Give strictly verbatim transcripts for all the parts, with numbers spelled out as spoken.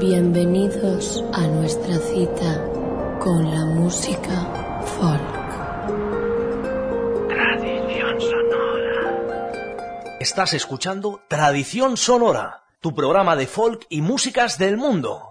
Bienvenidos a nuestra cita con la música folk. Tradición sonora. Estás escuchando Tradición Sonora, tu programa de folk y músicas del mundo.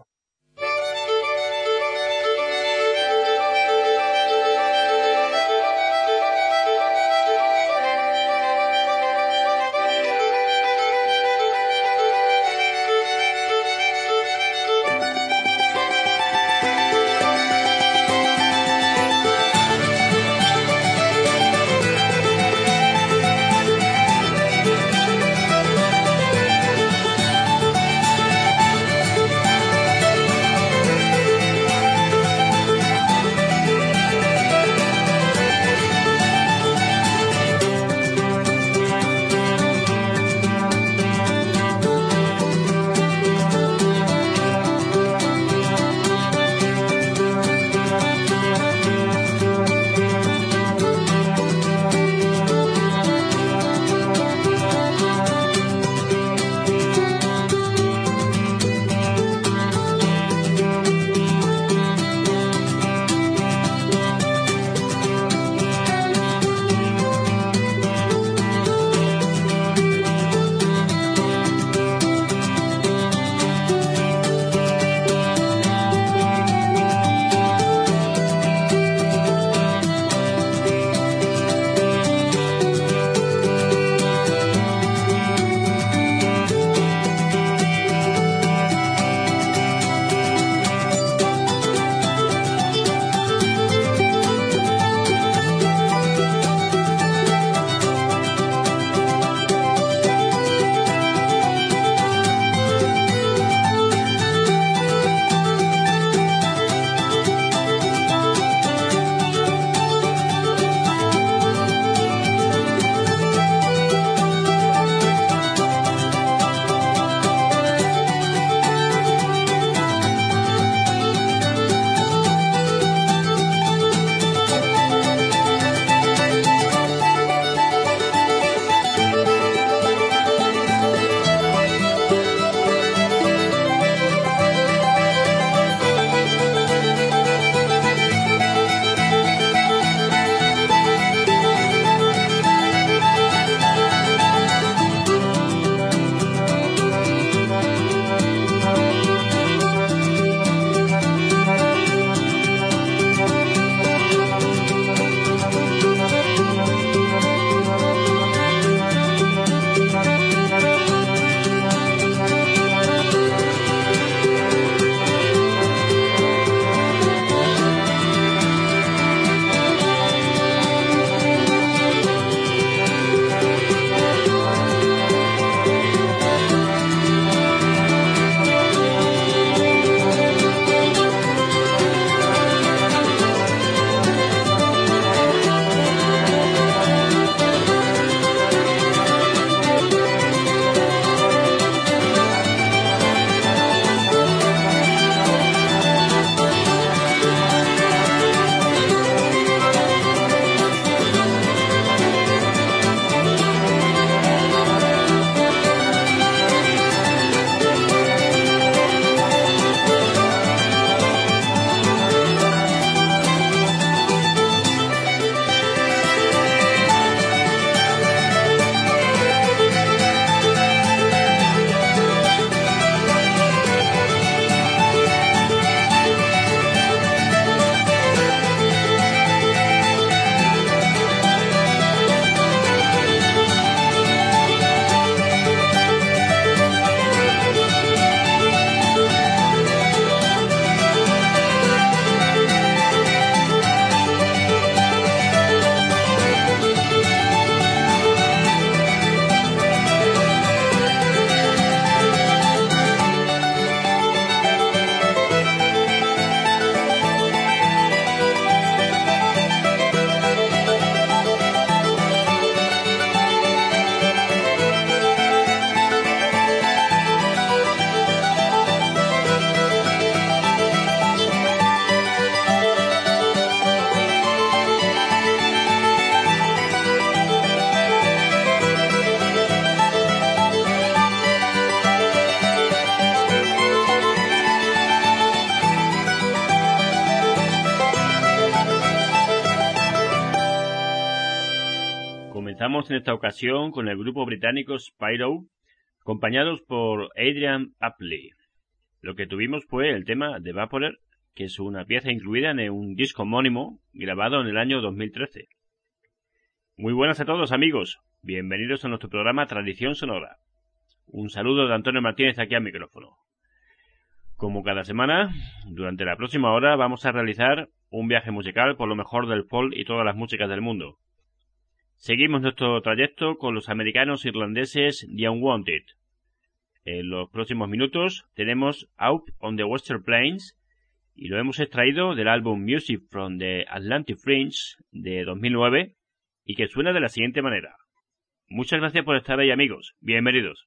estamos en esta ocasión con el grupo británico Spyro, acompañados por Adrian Apley. Lo que tuvimos fue el tema de Vaporer, que es una pieza incluida en un disco homónimo grabado en el año dos mil trece. Muy buenas a todos, amigos. Bienvenidos a nuestro programa Tradición Sonora. Un saludo de Antonio Martínez aquí al micrófono. Como cada semana, durante la próxima hora vamos a realizar un viaje musical por lo mejor del folk y todas las músicas del mundo. Seguimos nuestro trayecto con los americanos irlandeses The Unwanted. En los próximos minutos tenemos Out on the Western Plains y lo hemos extraído del álbum Music from the Atlantic Fringe de dos mil nueve y que suena de la siguiente manera. Muchas gracias por estar ahí, amigos. Bienvenidos.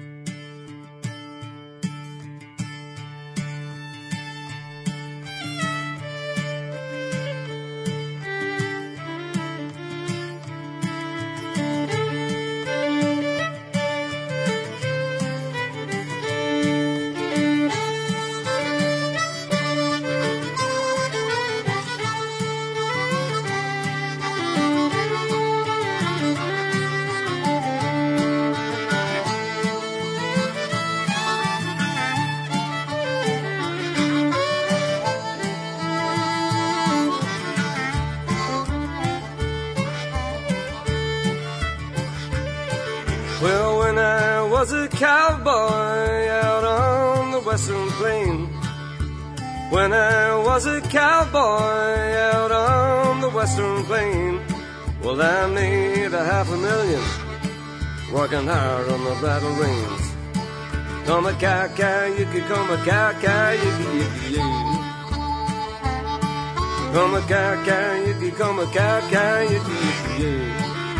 Cowboy out on the western plain. When I was a cowboy out on the western plain, well, I made a half a million working hard on the battle reins. Come a cow cow, you could come a cow cow, you could you could come a cow cow, you could come a cow cow, you could you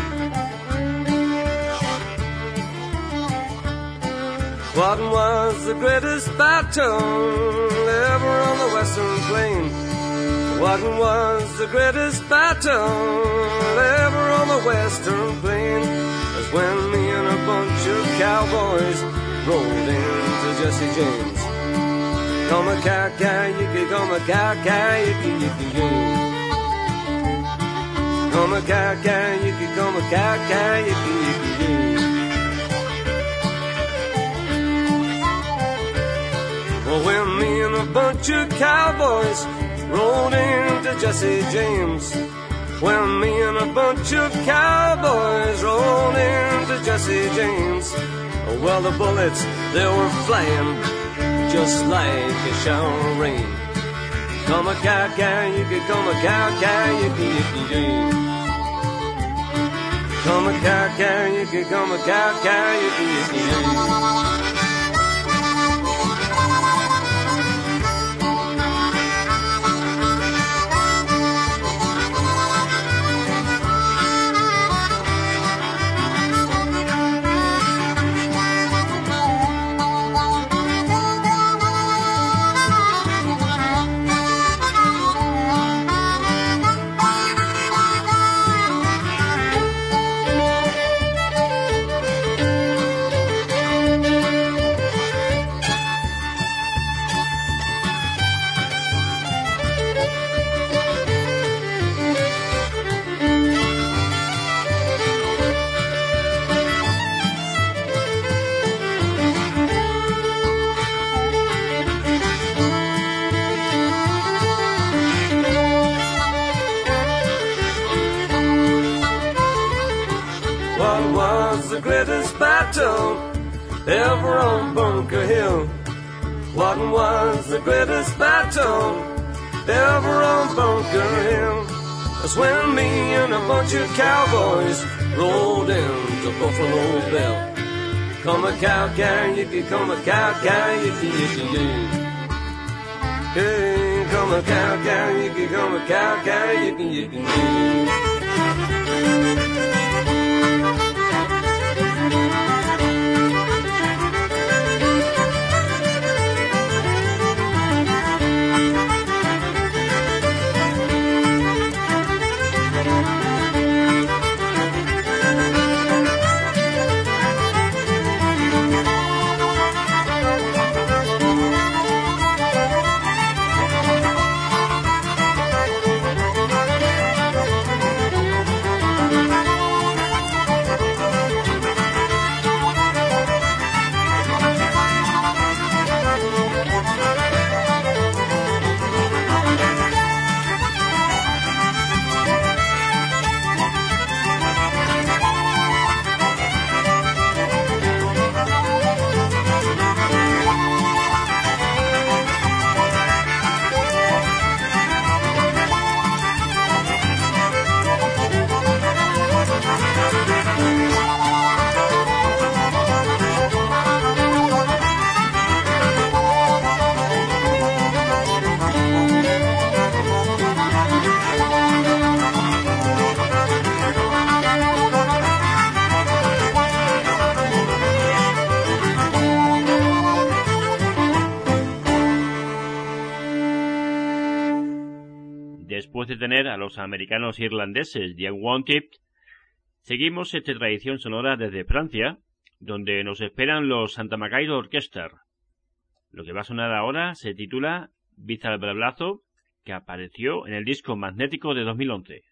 What was the greatest battle ever on the western plain? What was the greatest battle ever on the western plain? That's when me and a bunch of cowboys rolled into Jesse James. Come a cow cow, you can come a cow cow, you can you can go. Come a cow cow, you can come a cow cow, you can you can go. Well, when me and a bunch of cowboys rolled into Jesse James, when me and a bunch of cowboys rolled into Jesse James, well, the bullets, they were flying just like a shower of rain. Come a cow cow, you can come a cow cow, you can you can do. Come a cow cow, you can come a cow cow, you can you can do. Ever on Bunker Hill. What was the greatest battle ever on Bunker Hill? That's when me and a bunch of cowboys rolled into Buffalo Bill. Come a cow cow, you can come a cow cow, you can you can do. Hey, come a cow cow, you can come a cow cow, you can you can do. después de tener a los americanos irlandeses The Unwanted, seguimos esta tradición sonora desde Francia, donde nos esperan los Santa Macairo Orchestra. Lo que va a sonar ahora se titula Vista al Bravlazo, que apareció en el disco Magnético de dos mil once.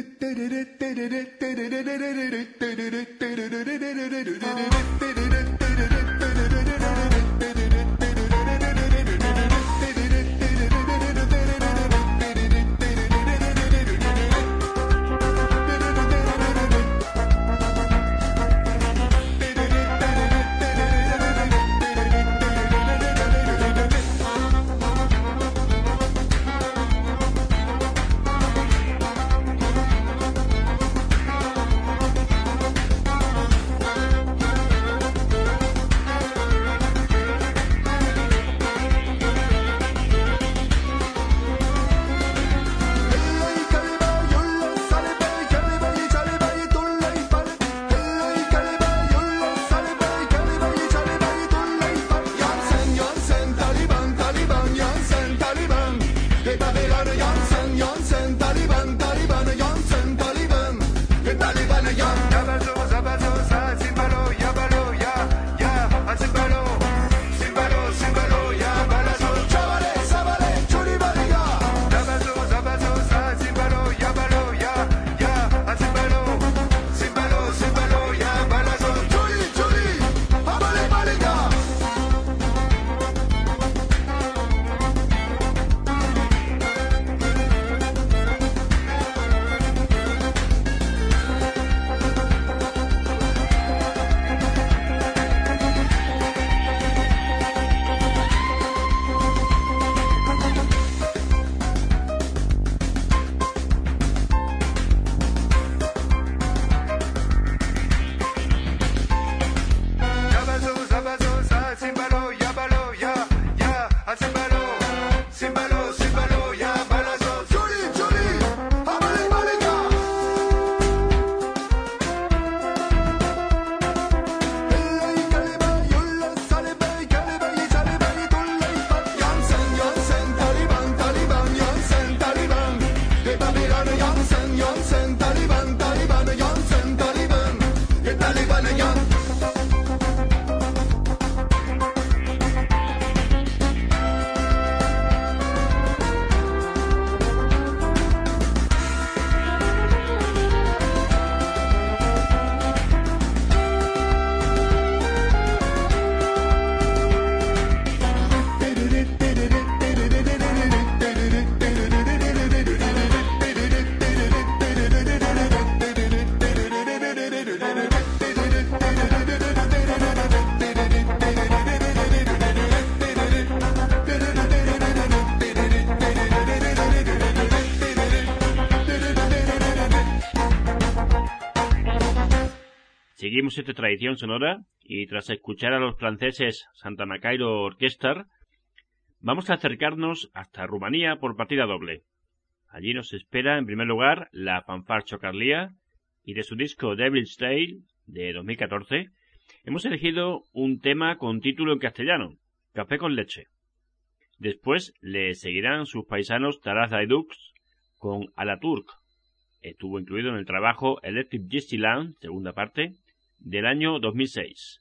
Seguimos esta tradición sonora y tras escuchar a los franceses Santa Macairo Orchestra, vamos a acercarnos hasta Rumanía por partida doble. Allí nos espera en primer lugar la Fanfare Chocarlia y de su disco Devil's Tale de dos mil catorce hemos elegido un tema con título en castellano, Café con leche. Después le seguirán sus paisanos Taraz Daidux con A la Turc. Estuvo incluido en el trabajo Electric Gypsy Lounge, segunda parte, del año dos mil seis.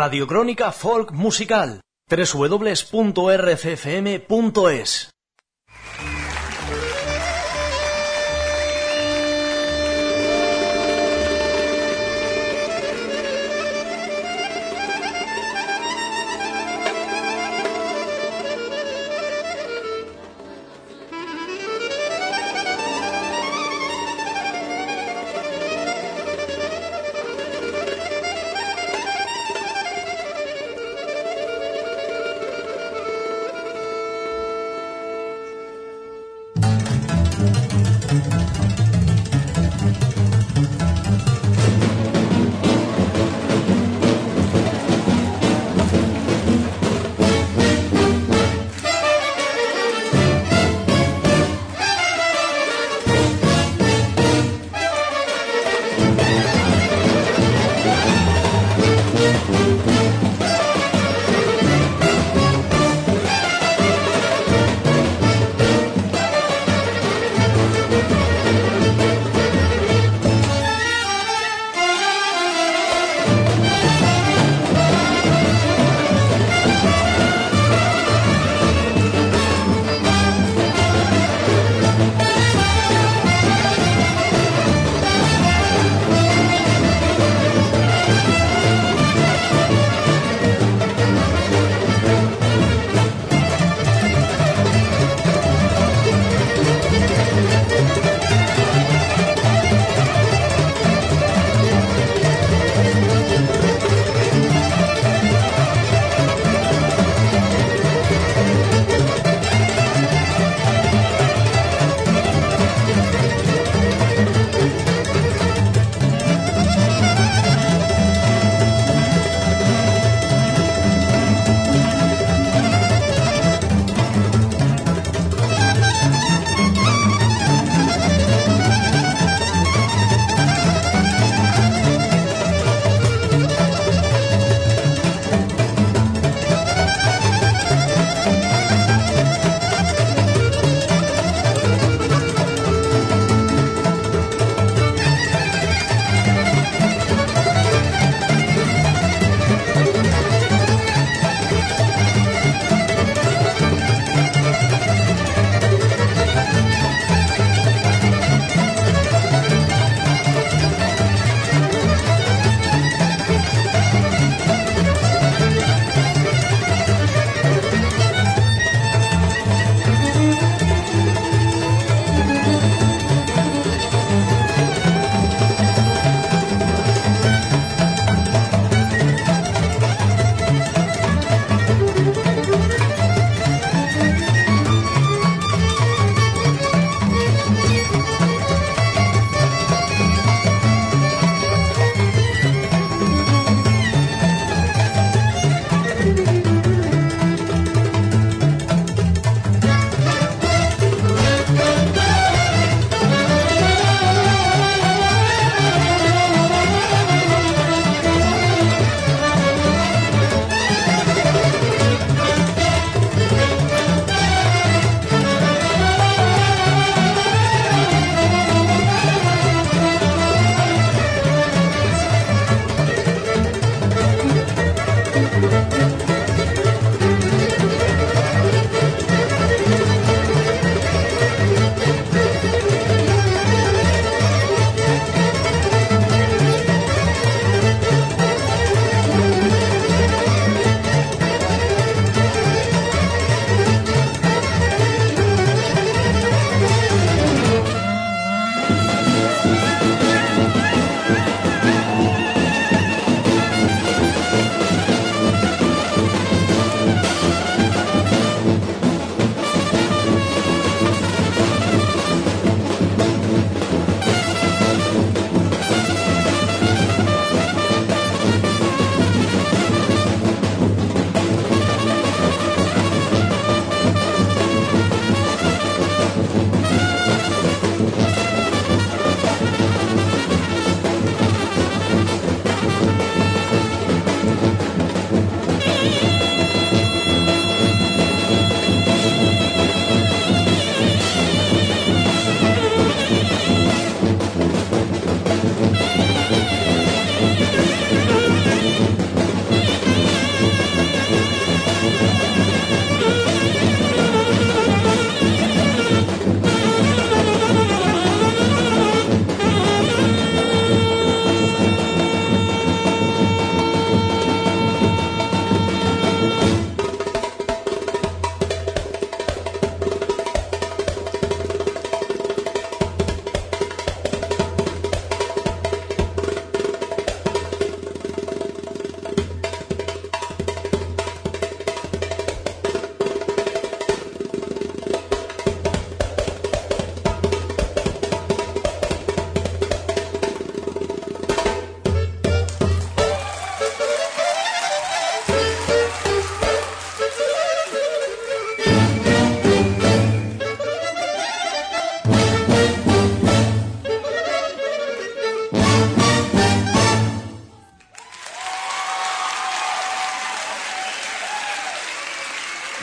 Radiocrónica Folk Musical, doble u doble u doble u punto r c f m punto es.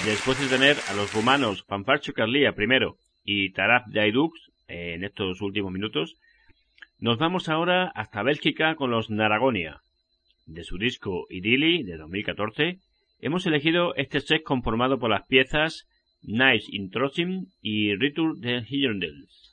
después de tener a los rumanos Fanfarcio Carlia primero y Taraf Daidux eh, en estos últimos minutos, nos vamos ahora hasta Bélgica con los Naragonia. De su disco Idili de dos mil catorce, hemos elegido este set conformado por las piezas Nice in Trosim y Return de Hirondelles.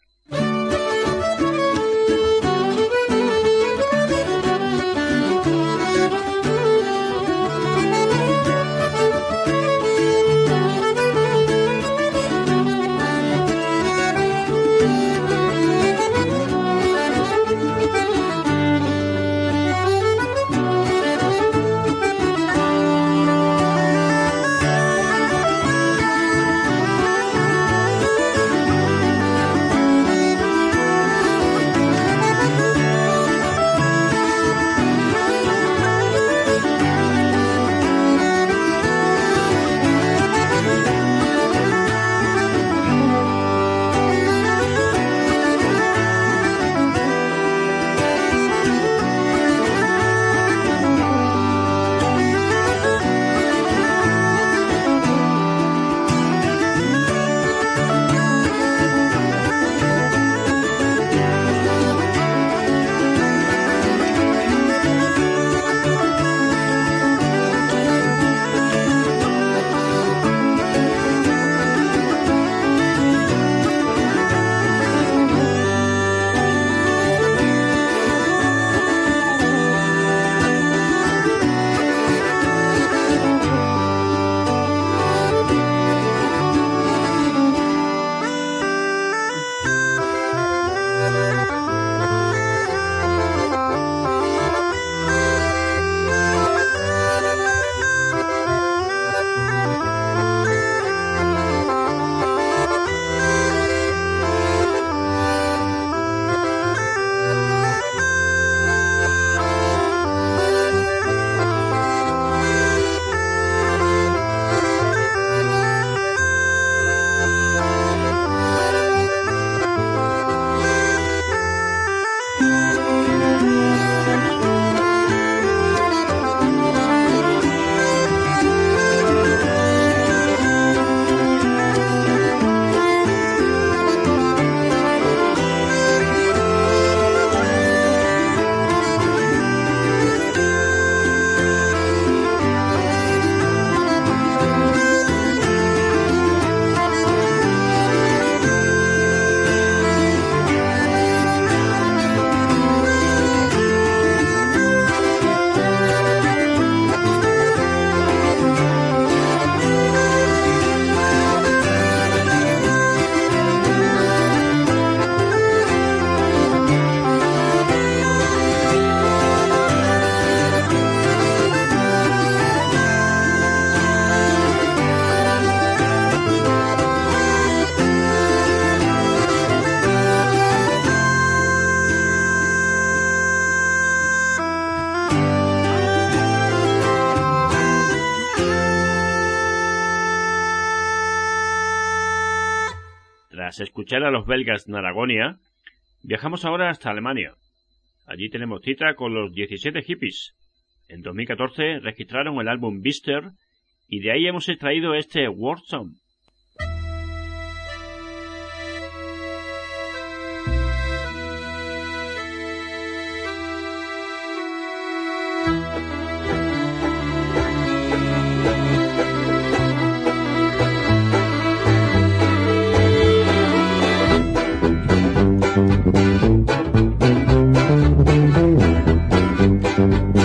Tras escuchar a los belgas Naragonia, viajamos ahora hasta Alemania. Allí tenemos cita con los diecisiete Hippies. En dos mil catorce registraron el álbum Bister y de ahí hemos extraído este World Song.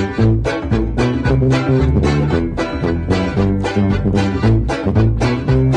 Thank you.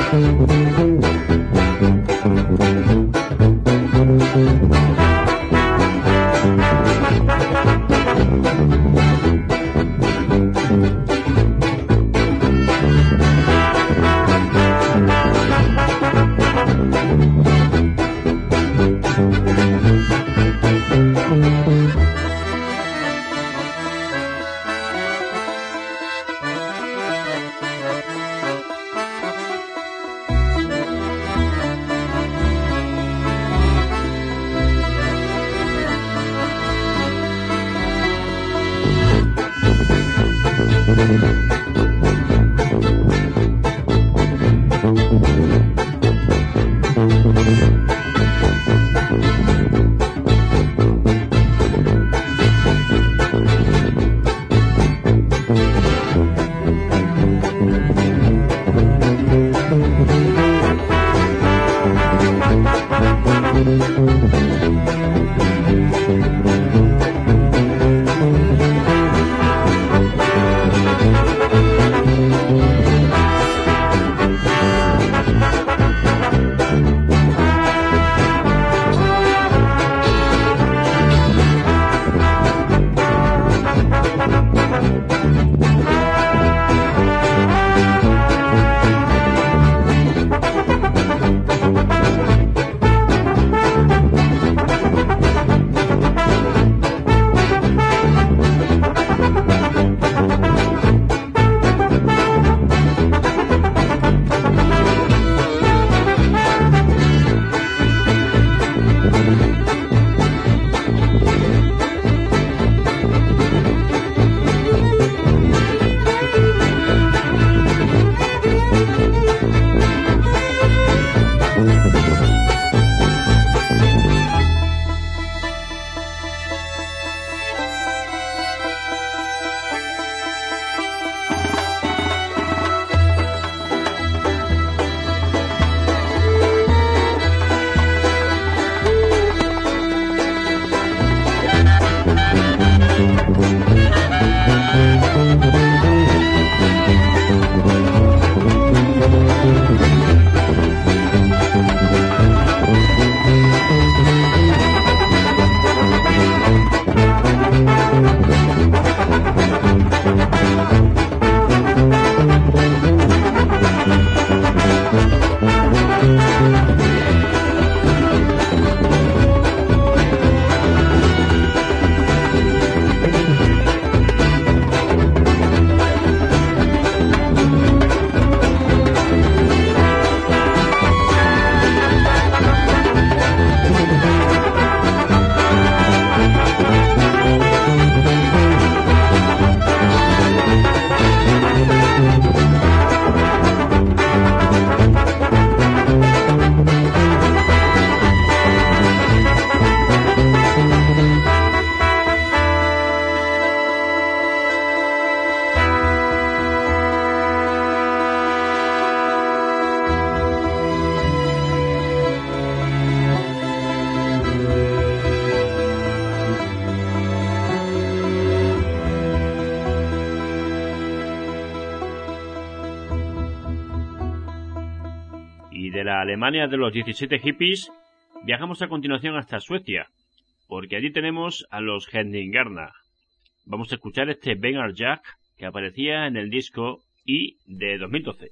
Y de la Alemania de los diecisiete hippies, viajamos a continuación hasta Suecia, porque allí tenemos a los Hedningarna. Vamos a escuchar este Bengar Jack que aparecía en el disco I de dos mil doce.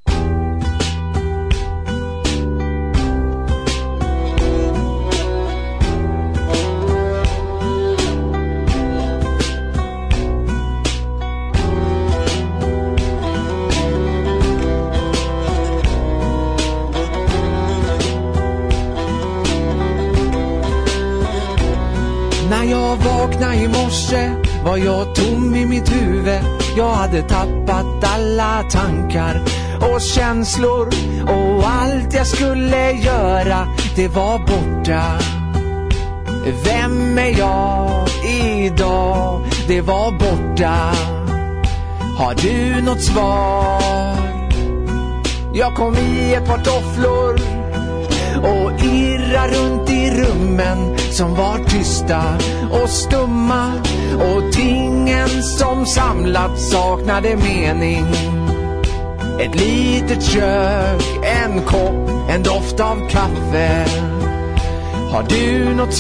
När jag vaknade i morse var jag tom i mitt huvud. Jag hade tappat alla tankar och känslor, och allt jag skulle göra, det var borta. Vem är jag idag? Det var borta. Har du något svar? Jag kom i ett par tofflor och irra runt i rummen som var tysta och stumma, och tingen som samlats saknade mening. Ett litet kök, en kopp, en doft av kaffe. Har du något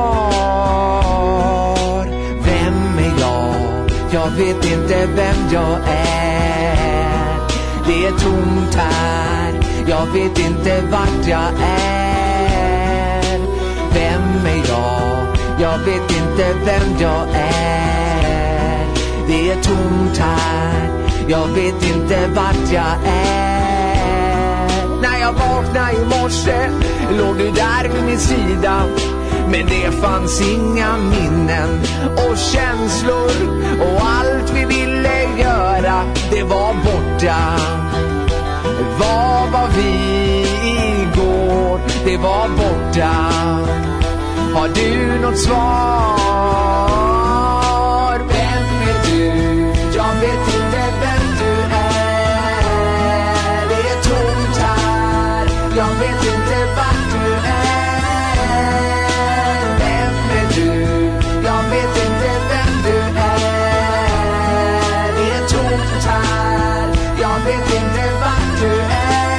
svar? Vem är jag? Jag vet inte vem jag är. Det är tomt här, jag vet inte vart jag är. Vem är jag? Jag vet inte vem jag är. Det är tomt här, jag vet inte vart jag är. När jag vaknade i morse låg du där vid min sida, men det fanns inga minnen och känslor, och allt vi ville göra, det var borta. Vad var vi igår? Det var borta. Har du något svar? Vem är du? Jag vet inte vem du är. Det är tomt här, jag vet inte vart du är. Vem är du? Jag vet inte vem du är. Det är tomt här, jag vet inte vart du är.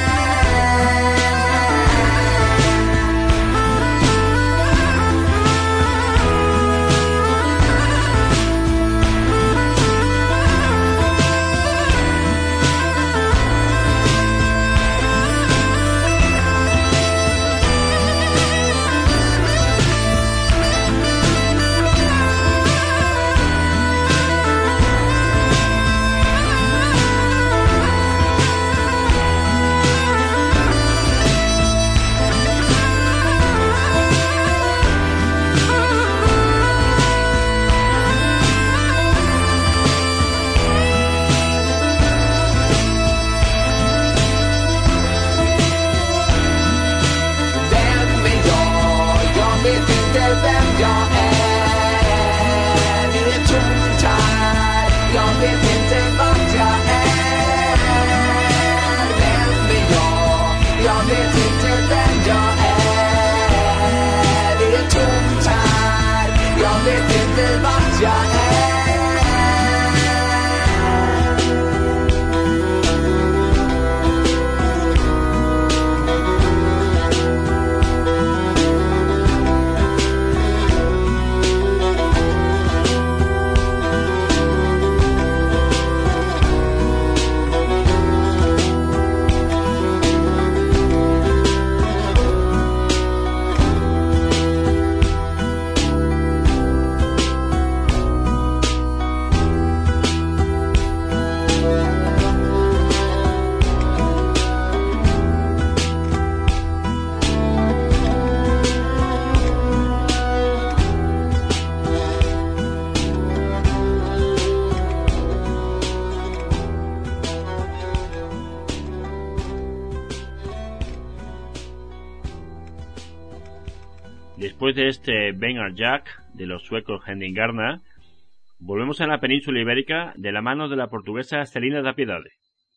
Después de este Bengar Jack de los suecos Hedningarna, volvemos a la península ibérica de la mano de la portuguesa Celina da Piedade.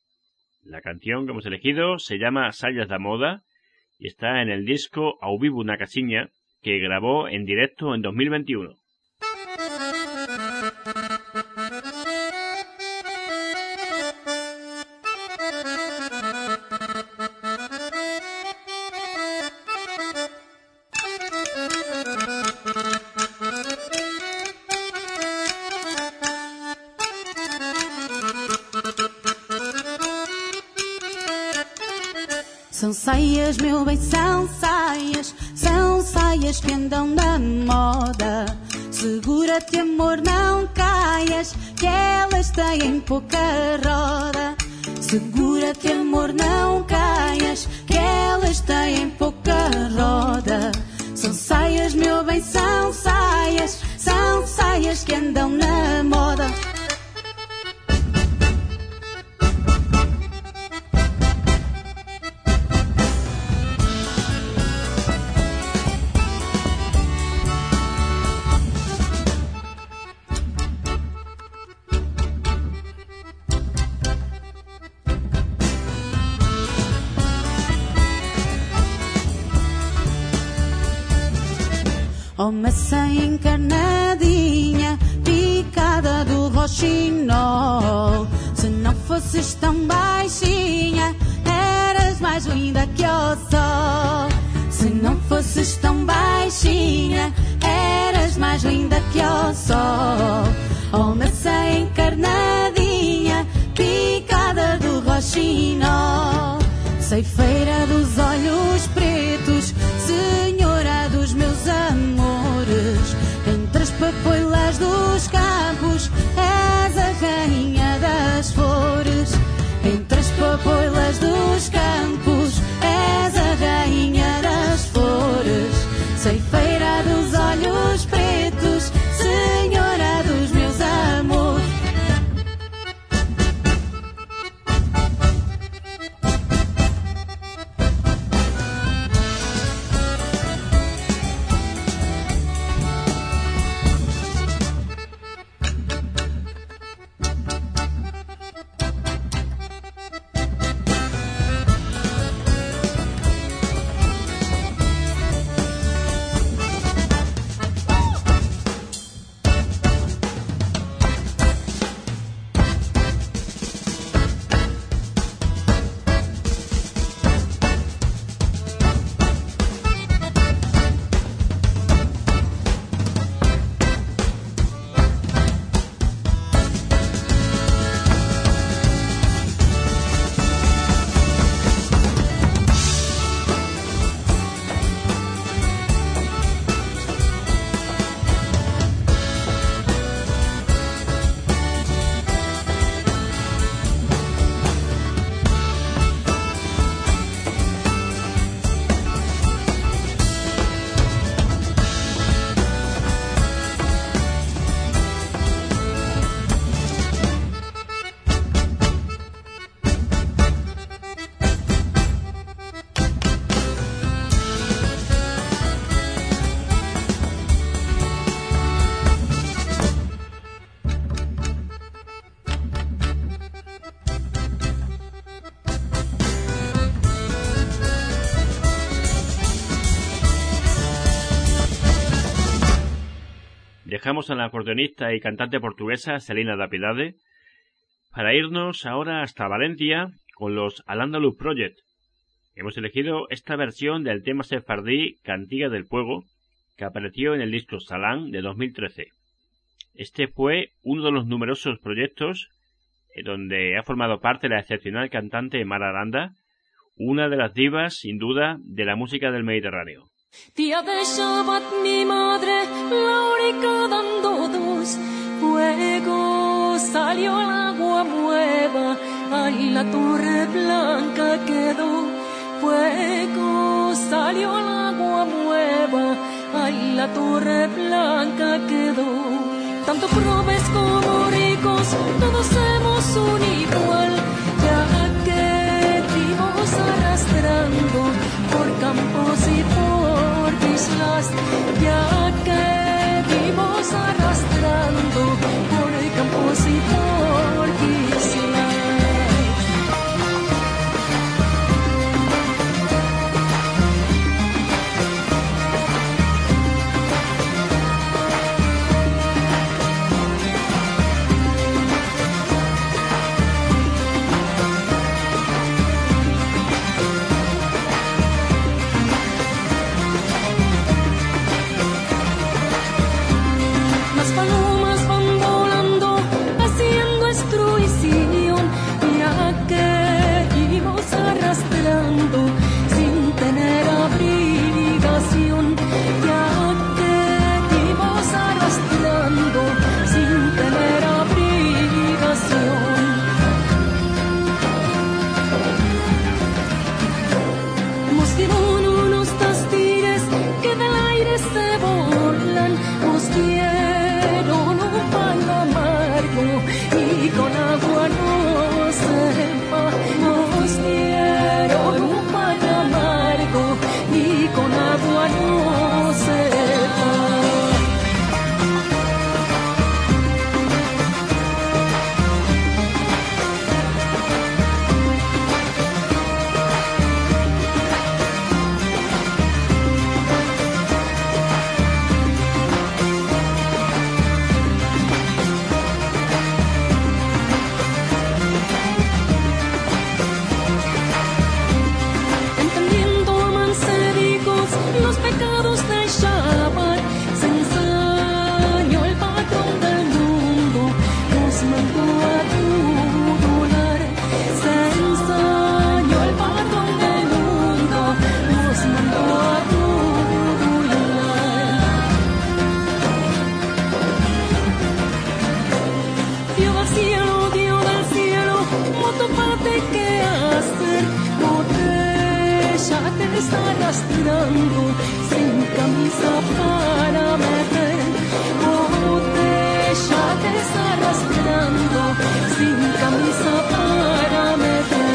La canción que hemos elegido se llama Sallas da Moda y está en el disco Ao Vivo na Casiña, que grabó en directo en dos mil veintiuno. São saias, meu bem, são saias, são saias que andam na moda. Segura-te, amor, não caias, que elas têm pouca roda. Segura-te, amor, não caias, que elas têm pouca roda. São saias, meu bem, são saias, são saias que andam na moda. Oh, maçã encarnadinha, picada do roxinol. Se não fosses tão baixinha, eras mais linda que o sol. Se não fosses tão baixinha, eras mais linda que o sol. Oh, maçã encarnadinha, picada do roxinol. Ceifeira dos olhos pretos, senhora dos meus amores, entre as papoilas dos campos és a rainha das flores. Entre as papoilas dos campos és a rainha das flores. Ceifeira dos olhos pretos, senhora dos meus amores. Dejamos a la acordeonista y cantante portuguesa Celina da Piedade para irnos ahora hasta Valencia con los Al-Andalus Project. Hemos elegido esta versión del tema sefardí Cantiga del Puego, que apareció en el disco Salán de dos mil trece. Este fue uno de los numerosos proyectos donde ha formado parte la excepcional cantante Mar Aranda, una de las divas, sin duda, de la música del Mediterráneo. Día de Shabbat mi madre, Laurica dando dos, fuego salió el agua nueva, ay la torre blanca quedó, fuego salió el agua nueva, ay la torre blanca quedó. Tanto pobres como ricos, todos somos un igual, ya que vivimos arrastrando por campos y por islas, ya que vivimos arrastrando por campos y por islas. te está arrastrando sin camisa para meter. Botella te está arrastrando sin camisa para meter.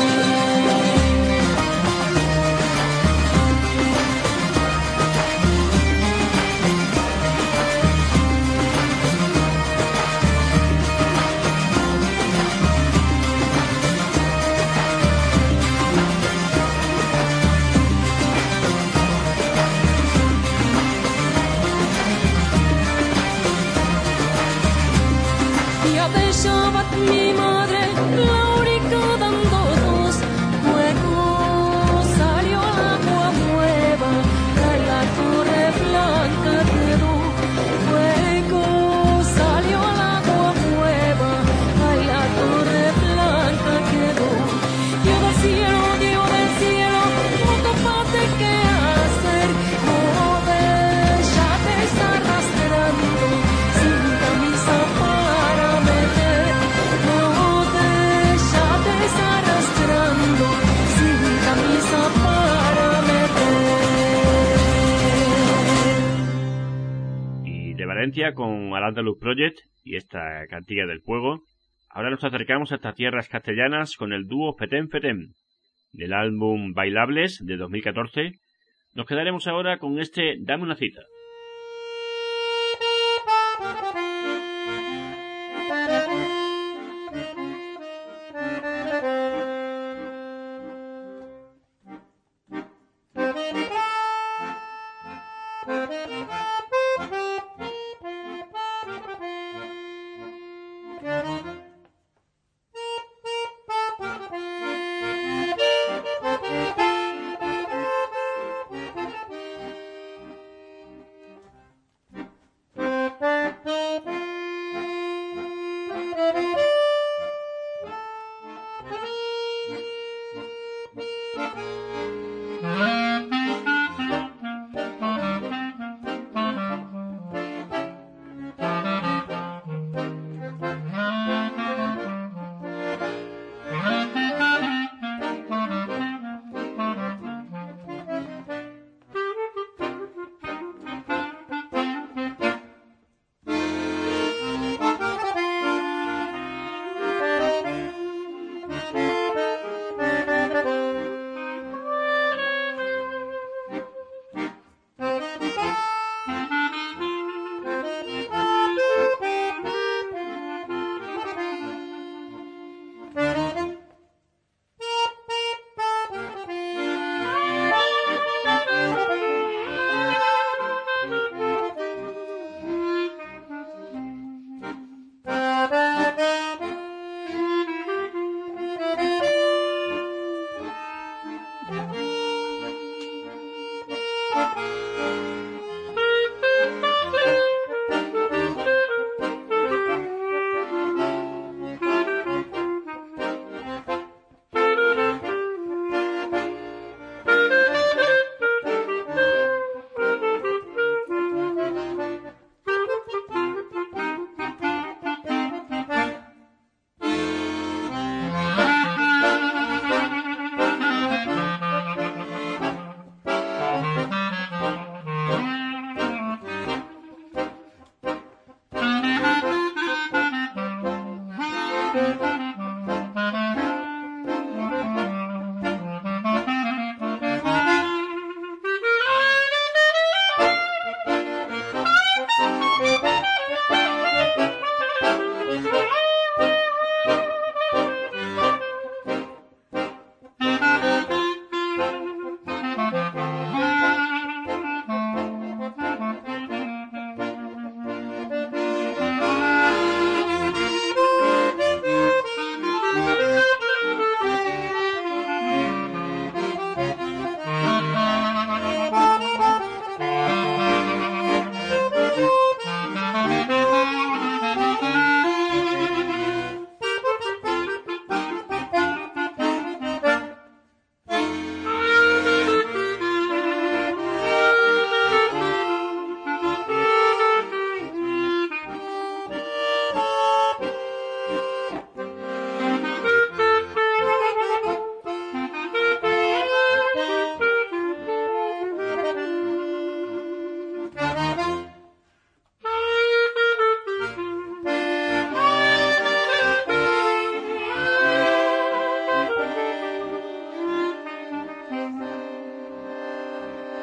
Mi madre, Laurica dando dos, luego salió al agua nueva, y la torre blanca quedó. Luego salió al agua nueva, y la torre blanca quedó. Dios del cielo, Dios del cielo, no topaste qué hacer, joven, ya te está arrastrando sin camisa para meter. Arrastrando sin camisa para meter. Y de Valencia con Al Andalus Project y esta Cantiga del Fuego, ahora nos acercamos a estas tierras castellanas con el dúo Fetén Fetén. Del álbum Bailables de dos mil catorce, nos quedaremos ahora con este Dame una cita.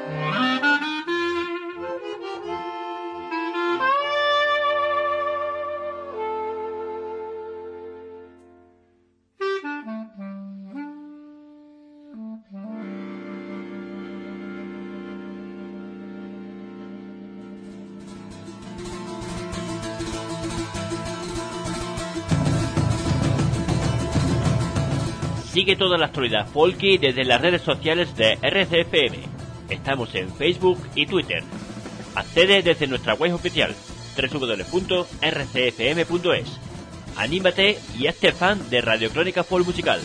Sigue toda la actualidad folky desde las redes sociales de R C F M. Estamos en Facebook y Twitter. Accede desde nuestra web oficial doble u doble u doble u punto r c f m punto es. Anímate y hazte fan de Radio Crónica Folk Musical.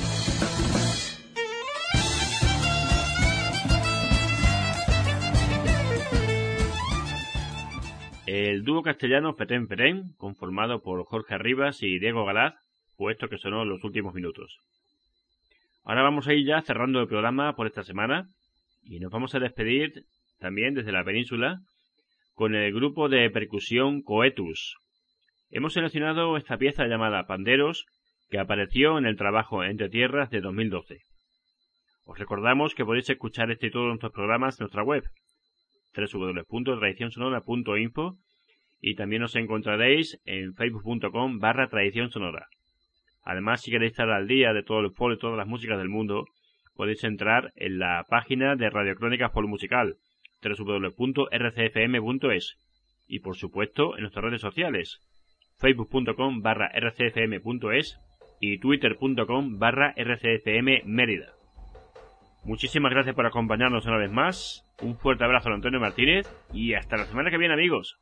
El dúo castellano Fetén Fetén, conformado por Jorge Rivas y Diego Galaz, puesto que sonó en los últimos minutos. Ahora vamos a ir ya cerrando el programa por esta semana y nos vamos a despedir también desde la península con el grupo de percusión Coetus. Hemos seleccionado esta pieza llamada Panderos, que apareció en el trabajo Entre Tierras de dos mil doce. Os recordamos que podéis escuchar este y todos nuestros programas en nuestra web doble u doble u doble u punto tradición sonora punto info y también os encontraréis en facebook punto com barra tradición sonora. Además, si queréis estar al día de todo el folk y todas las músicas del mundo, podéis entrar en la página de Radio Crónica Folk Musical, doble u doble u doble u punto r c f m punto es, y por supuesto en nuestras redes sociales, facebook punto com barra r c f m punto es y twitter punto com barra r c f m Mérida. Muchísimas gracias por acompañarnos una vez más, un fuerte abrazo a Antonio Martínez y hasta la semana que viene, amigos.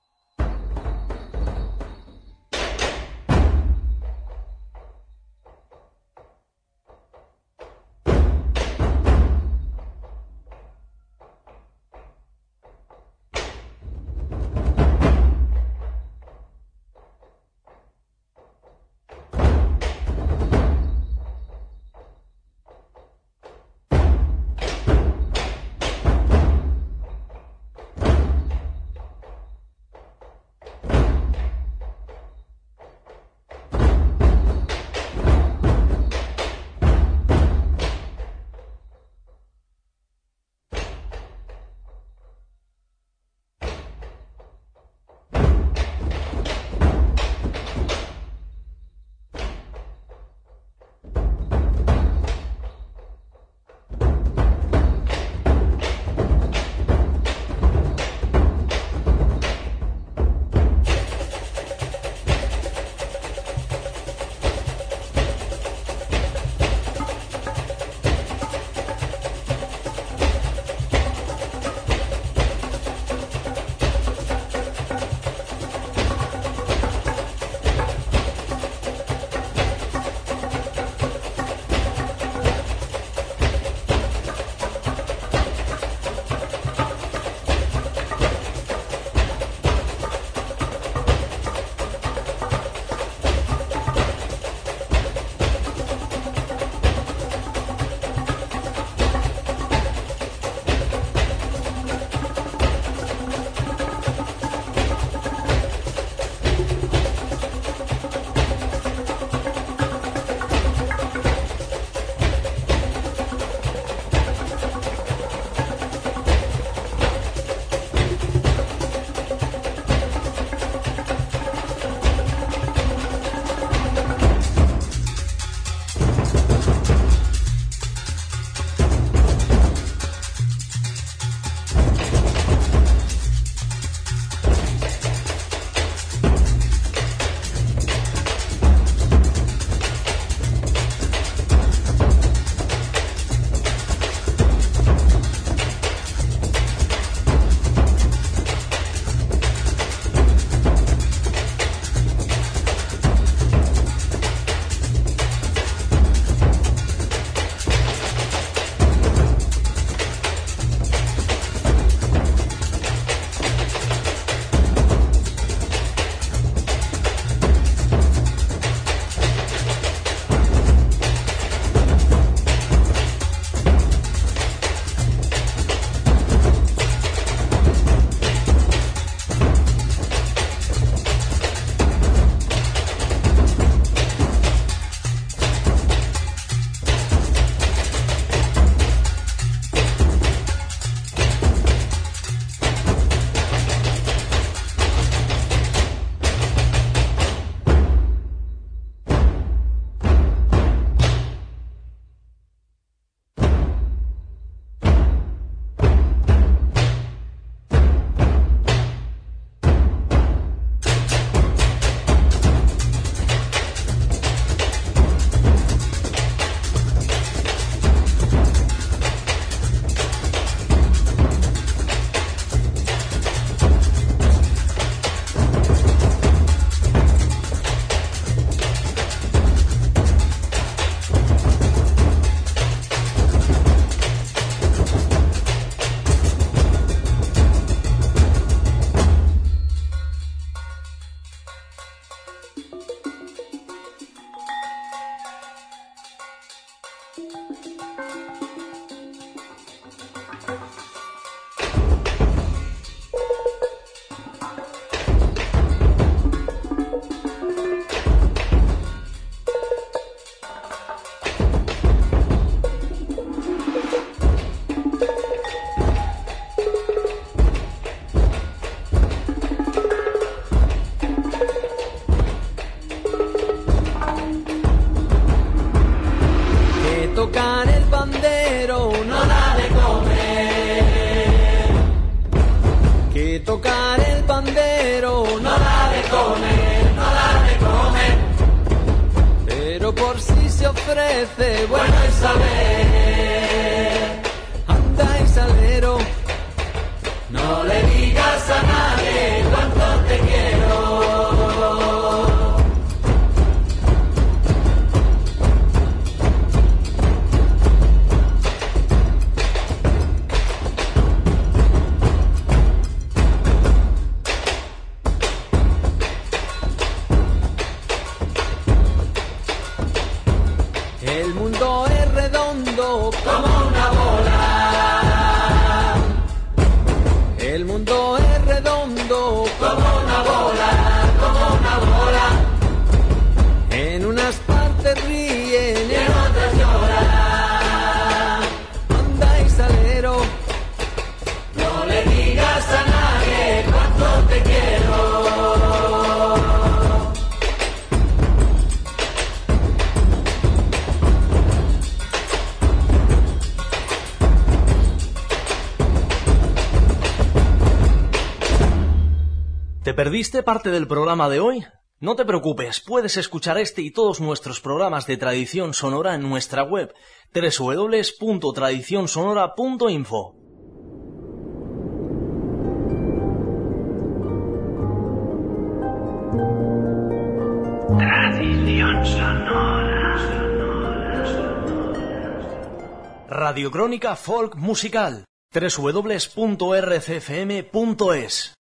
parece bueno es saber. Anda y salero, no le digas a nadie cuánto te quiero. El mundo es redondo como una bola. El mundo es redondo como una bola, como una bola. En unas partes ríen y en otras lloran. Anda y salero, no le digas a nadie cuánto te quiero. ¿Te perdiste parte del programa de hoy? No te preocupes, puedes escuchar este y todos nuestros programas de tradición sonora en nuestra web doble u doble u doble u punto tradición sonora punto info. Tradición sonora. Radio Crónica Folk Musical. doble u doble u doble u punto r c f m punto es